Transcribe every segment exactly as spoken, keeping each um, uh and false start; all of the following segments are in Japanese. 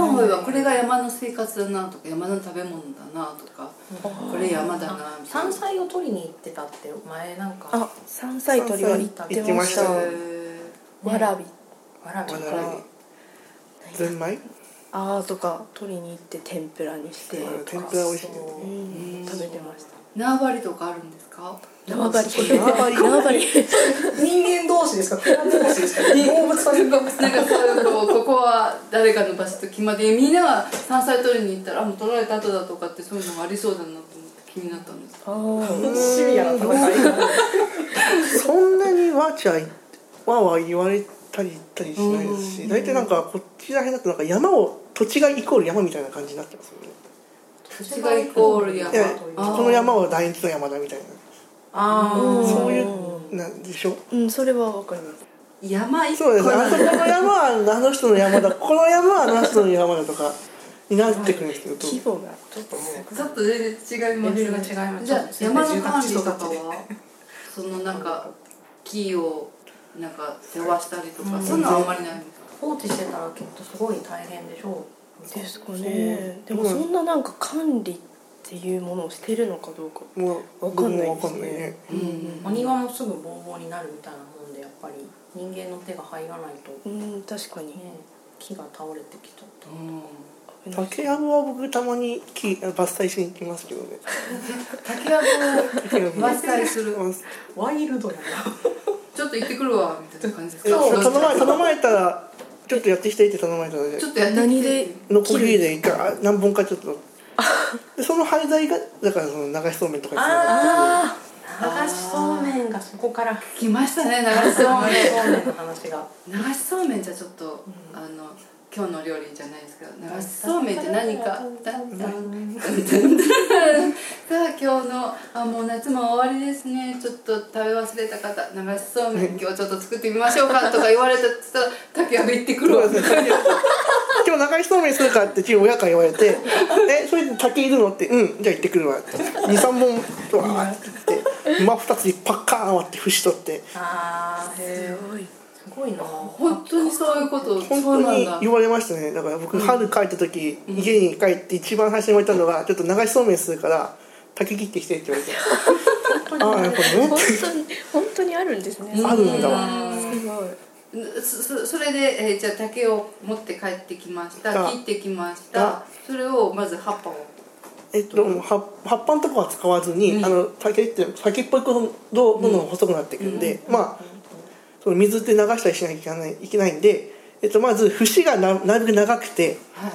思えばこれが山の生活だなとか山の食べ物だなとか、これ山だなみたいな。 山菜を取りに行ってたって前なんか。 あ、山菜採りは行ってました。わらびわらびとかゼンマイあーとか取りに行って天ぷらにして天ぷら美味しいね、 うん、食べてました。 縄張りとかあるんですか？ 縄張り縄張り人間同士ですか？ペア同士ですか？動物さんがなんかそういうこここは誰かの場所と決まってみんなが山菜取りに行ったらあもう取られた後だとかってそういうのがありそうだなと思って気になったんです。 ああシビアな戦いそんなにわーちゃわーわー言われたり言ったりしないですし、大体なんかこっちら辺だとなんか山を土地がイコール山みたいな感じになってますよね。 土地がイコール山、 いやこの山は大日の山だみたいな、 ああそういうなんでしょう。 うん、それはわかります。 山一個そうです。あそこの山はあの人の山だ、この山はあの人の山だとかになってくるんですけど、 規模がちょっともうちょっと全然違います。 レベルが違います。 じゃあ山の管理とかはそのなんか木をなんか世話したりとか、うん、そういうのはあんまりないんですか？ 放置してたらきっとすごい大変でしょうですかね。でもそんななんか管理っていうものをしてるのかどうかわかんないですね。 お庭もすぐボーボーになるみたいなもんで、やっぱり人間の手が入らないと、 うん、確かに、 ね、木が倒れてきちゃった、 うん、竹やぶは僕たまに木伐採しに行きますけどね。 竹やぶを伐採するワイルドやなちょっと行ってくるわみたいな感じですか？ 頼まれ頼まれたらちょっとやってきてって頼まれたので、 ちょっとやって何でノコギリでいか何本かちょっとでその廃材がだからその流しそうめんとかああ流しそうめんがそこから来ましたね。流しそうめんそうめんの話が流しそうめんじゃちょっと、うん、あの今日の料理じゃないですけど、流しそうめんって何かだんだんさあ今日のあもう夏も終わりですね、ちょっと食べ忘れた方流しそうめん今日ちょっと作ってみましょうかとか言われたら竹やぶ行ってくるわみたいな今日流しそうめんするかってち親から言われてえそれで竹いるのってうんじゃあ行ってくるわってにさんぼんとわーって言って真二つにパッカーン割って節取って、 あーすごいすごいな。 本当にそういうこと本当に言われましたね。だから僕春帰った時、うん、家に帰って一番最初に言われたのがちょっと流しそうめんするから竹切ってきてって言われてああなるほどね本当に本当にあるんですね。 あるんだわ。 すごい。 そ, それで、えー、じゃあ竹を持って帰ってきました、切ってきました、それをまず葉っぱをえっと葉っぱのとこは使わずに、うん、あの竹って先っぽいことどんどん細くなっていくんで、うん、まあその水で流したりしなきゃいけないいけないんで、えっと、まず節が な, なるべく長くて、はい、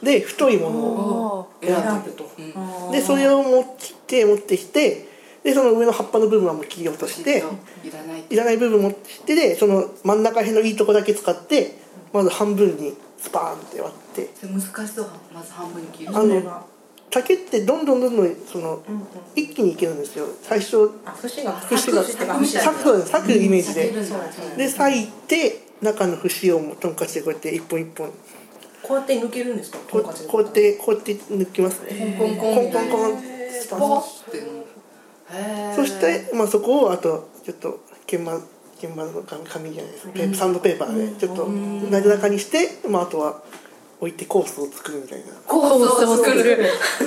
で太いものを選ぶと、うん、でそれを持って持ってきてでその上の葉っぱの部分はもう切り落としていらないいらない部分持ってきてでその真ん中辺のいいとこだけ使ってまず半分にスパーンって割って難しそう。まず半分に切る。 あの竹ってどんどんどんどんその、うんうん、一気にいけるんですよ。最初あ節が節が裂くイメージで、うん、で裂いて中の節をトンカチでこうやって一本一本こうやって抜けるんですか？ こうやってこうやって抜きますね。 コンコンコンコンコンスパッてそして、まあ、そこをあとちょっと鍵盤鍵盤の紙じゃないですか、うん、サンドペーパーでちょっとなだらかにして、まあ、あとは置いてコースを作るみたいな。 コースを作る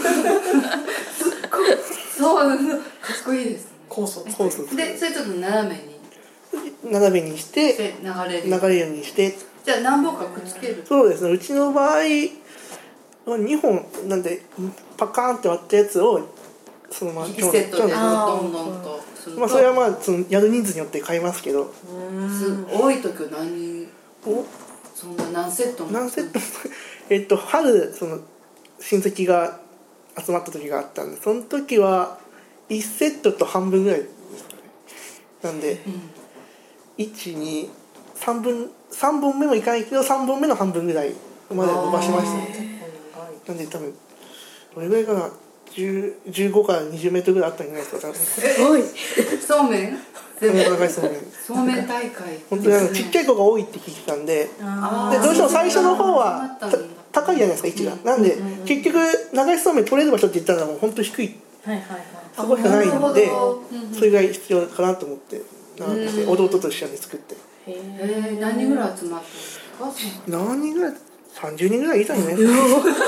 そうかっこいいですね。 コースを作るでそれちょっと斜めに斜めにしてで流れる流れるようにしてじゃあ何本かくっつける。 そうですね。うちの場合にほんなんでパカーンって割ったやつをそのままいちセットでどんどんとすると、 まあ、それはまあそのやる人数によって変えますけど、 多い時は何人そんな何セットも何セットもえっと春その親戚が集まった時があったんでその時はいちセットと半分ぐらいですかね。なんで、うん、いちにさんぶんさんぼんめもいかないけどさんぼんめの半分ぐらいまで伸ばしましたね。なんで多分どれぐらいかなじゅう、じゅうごからにじゅうメートルぐらいあったんじゃないですか。 すごいそうめん全部長いそうめんそうめん大会本当にあのちっちゃい子が多いって聞いてたんで、でどうしても最初の方は高いじゃないですか位置が、うん、なんで、うん、結局流しそうめん取れる場所って言ったらもう本当低い、はいはいはい、そこしかないんで、それぐらい必要かなと思って長くして弟と一緒に作って。 へえ何人ぐらい集まったんですか？ 何人ぐらいさんじゅうにんぐらいいたんじゃないですか。 ちょっと親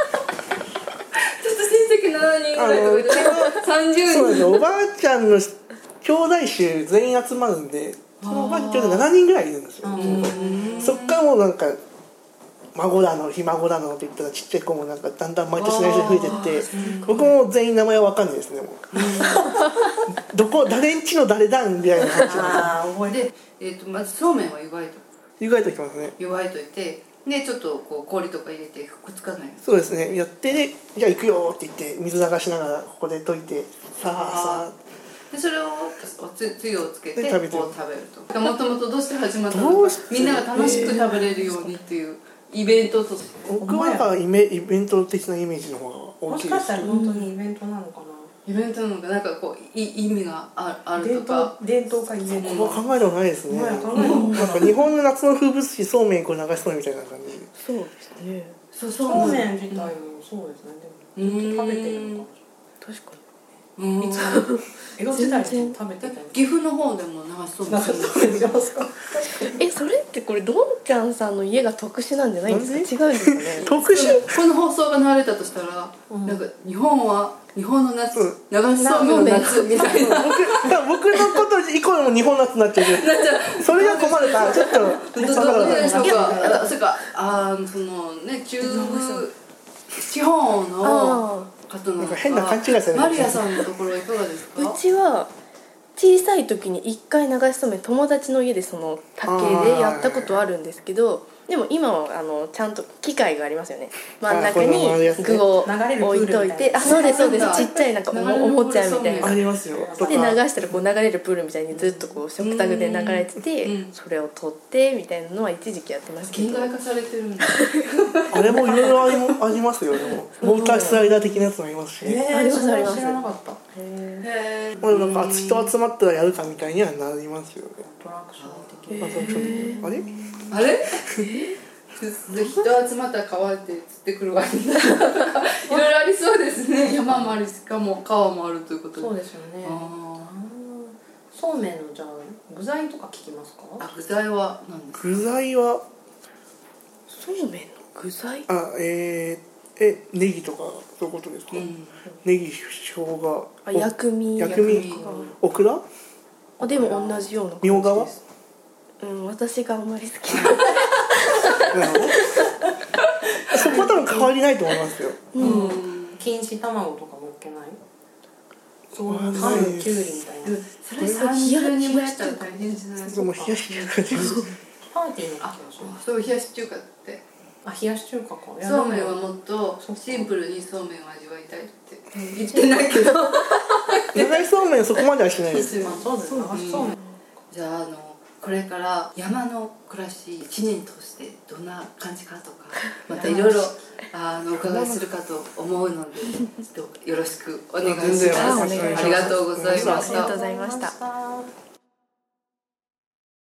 戚しちななにんぐらいとかいてさんじゅうにん。 そうです。おばあちゃんの兄弟衆全員集まるんで、そのおばあちゃんちょうどななにんぐらいいるんですよ。そっからもうなんか孫だのひ孫だのって言ったらちっちゃい子もなんかだんだん毎年年々増えてって、僕も全員名前は分かんないですね。もうどこ誰んちの誰だみたいな感じああ覚えてで、えー、とまずそうめんは湯がいと意外ときますね。 湯がいといて、でちょっとこう氷とか入れてくっつかない。 そうですね。やってでじゃあ行くよって言って水流しながらここで溶いてさあさあでそれをおつつゆをつけてで食べてるこう食べると。もともとどうして始まったどのかうしてみんなが楽しく食べれるようにっていうイベントとして。 僕はなんかイメイベント的なイメージの方が大もきいです。 しかしたら本当にイベントなのかな、 イベントなのかなんかこうい意味があある伝とか。 統伝統かイベント僕は考えたことないですね。 考えたことなんないか日本の夏の風物詩そうめんこう流しそうめんみたいな感じ。 そうですね。 そうそうそうめん自体もそうですね。でもずっと食べてるのか確かうんいつ江戸時代に食べてたの岐阜の方でも流しそうめんするんですそうめんしますか。 に。え、それってこれどんちゃんさんの家が特殊なんじゃないんですか？違うんですかね。 特殊この放送が流れたとしたら、 うんなんか日本は日本の夏、 うん流しそうめんの夏みたいな。 僕僕のことイコールも日本夏になっちゃうけどなっちゃう。 それが困るからちょっとどどそんなことないどうでしょうか。あそうか、あーそのね中部地方のあ方なのか。 なんか変な勘違いされるマリアさんのところはいかがですか？ あ、うちは小さい時に一回流しそうめん友達の家でその竹でやったことあるんですけど、でも今はあのちゃんと機械がありますよね。真ん中あこれ回るやつねに具を流れるプー置いといて、 ルみたいなあ、そうですそうです。ちっちゃいなんかお流れるおもちゃみたいな。 ありますよとかで流したらこう流れるプールみたいにずっとこう食卓で流れてて、 うんそれを取ってみたいなのは一時期やってましたけど。 近代化されてるんだ。 あれもいろいろありもありますよ。でもウォータースライダー的なやつもありますし、 えありますそれはあります知らなかった。へえ。 へーまあなんか人集まったらやるかみたいにはなりますよね。 トラクション的まあそのちょっとあれあれ？人集まったら川で釣ってくるわけいろいろありそうですね。山もあるしかも川もあるということで。 そうですよね。 あーそうめんのじゃあ具材とか聞きますか？ ーあ具材は何ですか？ 具材はそうめんの具材？ あえー、えネギとかそういうことですか？ うんネギ生姜あ、薬味。 薬味薬味オクラあ、でも同じような感じみょうがはです。うん、私があんまり好きな。 なるほどそこは多分変わりないと思いますよ。 うん錦糸卵とかもっけない？ そうはハないムキュウリです。 みたいな。 それさんじゅうにんもやったら大変じゃないですか？ でも冷やし中華でパーティーの時はあそう。 そう冷やし中華ってあ、冷やし中華か。いやそうめんはもっとシンプルにそうめんを味わいたいって言ってないけど長いそうめんそこまではしないです。 まあそうです。流しそうめん。 じゃああのこれから山の暮らしいちねん通してどんな感じかとかまたいろいろあのお伺いするかと思うのでちょっとよろしくお願いします。 全然お願いしますありがとうございまありがとうしたございました。 た。